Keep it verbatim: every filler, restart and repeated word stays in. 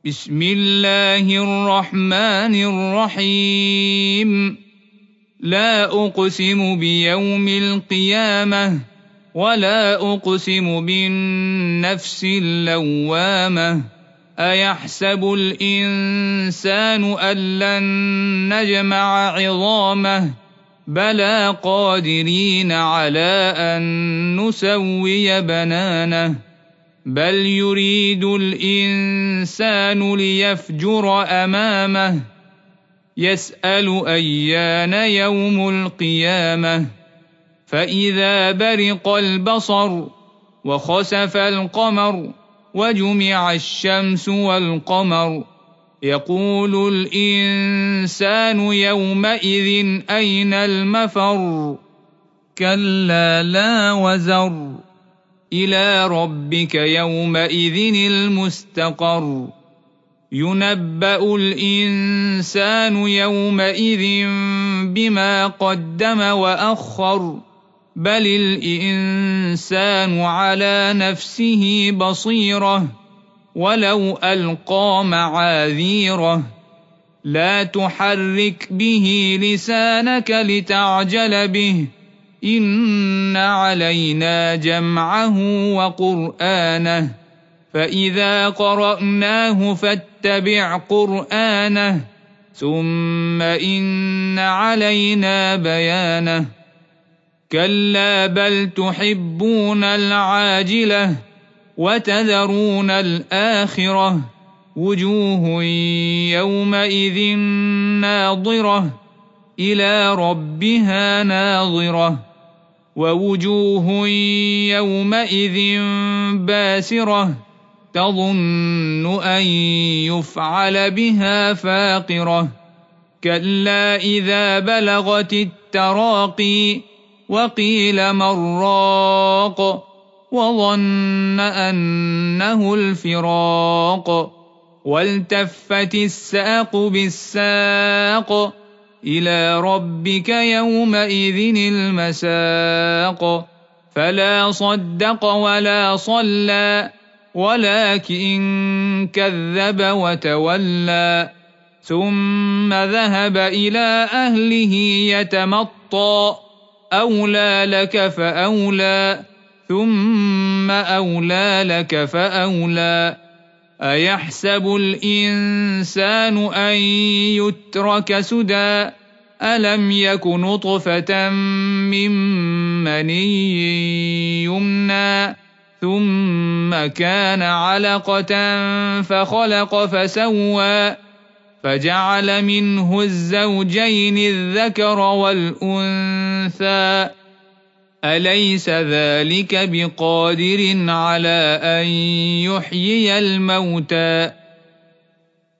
بسم الله الرحمن الرحيم لا أقسم بيوم القيامة ولا أقسم بالنفس اللوامة أيحسب الإنسان أن لن نجمع عظامه بلى قادرين على أن نسوي بنانه بل يريد الإنسان ليفجر أمامه يسأل أيان يوم القيامة فإذا برق البصر وخسف القمر وجمع الشمس والقمر يقول الإنسان يومئذ أين المفر كلا لا وزر إلى ربك يومئذ المستقر ينبأ الإنسان يومئذ بما قدم وأخر بل الإنسان على نفسه بصيرة ولو ألقى معاذيره لا تحرك به لسانك لتعجل به إن علينا جمعه وقرآنه فإذا قرأناه فاتبع قرآنه ثم إن علينا بيانه كلا بل تحبون العاجلة وتذرون الآخرة وجوه يومئذ ناظرة إلى ربها ناظرة ووجوه يومئذ باسرة تظن أن يفعل بها فاقرة كلا إذا بلغت التراقي وقيل من راق وظن أنه الفراق والتفت الساق بالساق إلى ربك يومئذ المساق فلا صدق ولا صلى ولكن كذب وتولى ثم ذهب إلى أهله يتمطى أولى لك فأولى ثم أولى لك فأولى أيحسب الإنسان أن يترك سدى ألم يك نطفة من مني يمنى ثم كان علقة فخلق فسوى فجعل منه الزوجين الذكر والأنثى أليس ذلك بقادر على أن يحيي الموتى